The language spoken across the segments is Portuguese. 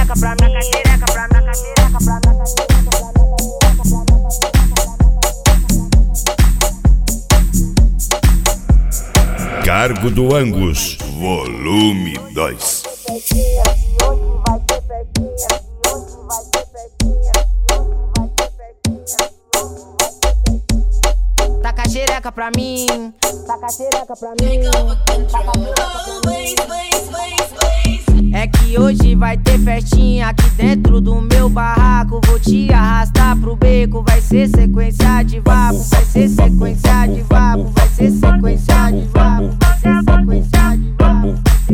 xereca pra mim, taca xereca pra mim, taca xereca pra mim. Cargo do Angus, volume 2. Taca xereca pra mim, taca xereca pra mim. É que hoje vai ter festinha aqui dentro do meu barraco. Vou te arrastar pro beco, vai ser sequência de vapo, vai ser sequência de vapo, vai ser sequência de vapo, vai ser sequência de vapo.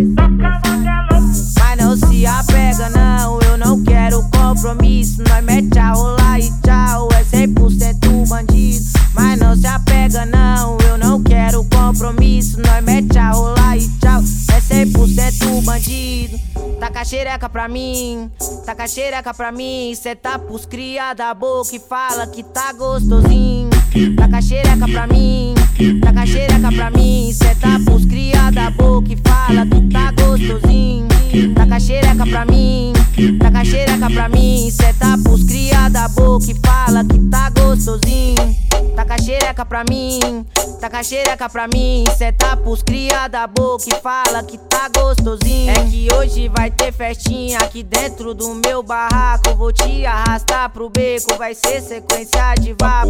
Mas não se apega não, eu não quero compromisso. Nós mete a rolar e tchau, é 100% bandido. Mas não se apega não, eu não quero compromisso. Nós mete a rolar e tchau, é 100% bandido. Taca xereca pra mim, taca xereca pra mim. Cê tá pros cria da boca e fala que tá gostosinho. Taca xereca pra mim, taca xereca pra mim. Cê tá pros cria da boca e fala que tá gostosinho. Taca xereca pra mim, taca xereca pra mim. Cê tá pros cria da boca e fala que tá gostosinho. Taca xereca pra mim, taca xereca pra mim. Cê tá pros cria da boca e fala que tá gostosinho. É que hoje vai ter festinha aqui dentro do meu barraco. Vou te arrastar pro beco, vai ser sequência de vapo.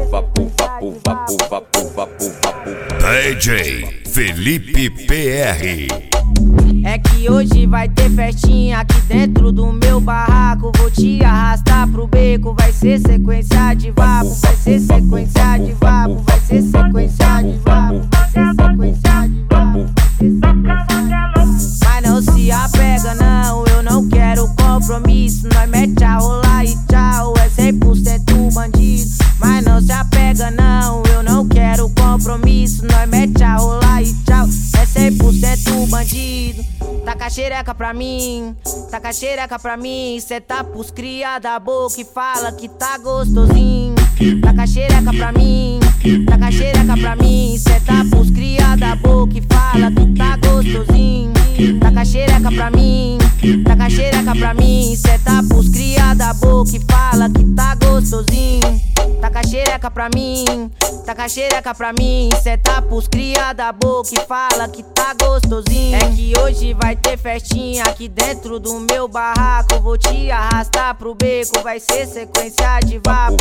DJ Felipe PR. É que hoje vai ter festinha aqui dentro do meu barraco. Vou te arrastar pro beco, vai ser sequência de vapo, vai ser sequência de vapo, vai ser sequência de vapo, vai ser sequência de vapo, vai ser sequência de vapo. Mas não se apega não, eu não quero compromisso. Nós mete a rolar e tchau, é 100% bandido. Mas não se apega não, eu não quero compromisso. Nós mete a rolar e tchau, é 100% bandido. Taca xereca pra mim, taca xereca pra mim. Cê tá pros cria da boca e fala que tá gostosinho. Taca xereca pra mim, taca xereca pra mim. Cê tá pros cria da boca e fala que tá gostosinho. Taca xereca pra mim, taca xereca pra mim. Cê tá pros cria da boca e fala que tá gostosinho. Taca xereca pra mim, taca xereca pra mim. Cê tá pros cria da boca e fala que tá gostosinho. É que hoje vai ter festinha aqui dentro do meu barraco. Vou te arrastar pro beco, vai ser sequência de vapo.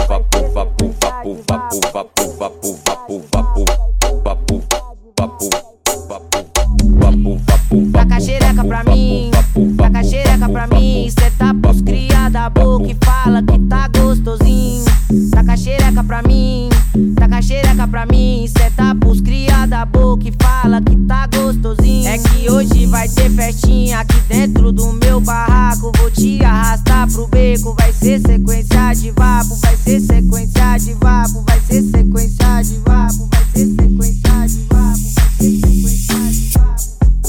Taca xereca pra mim, taca xereca pra mim. Cê tá pros cria da boca e fala que tá gostosinho. Taca xereca pra mim, taca xereca pra mim. Cê tá pros cria da boca e fala que tá gostosinho. É que hoje vai ter festinha aqui dentro do meu barraco. Vou te arrastar pro beco, vai ser sequência de vapo, vai ser sequência de vapo, vai ser sequência de vapo, vai ser sequência de vapo, vai ser sequência de vapo.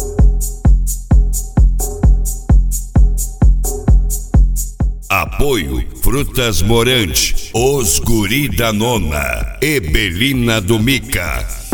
Apoio Frutas Morante, Os Guri da Nona, Ebelina do Mica.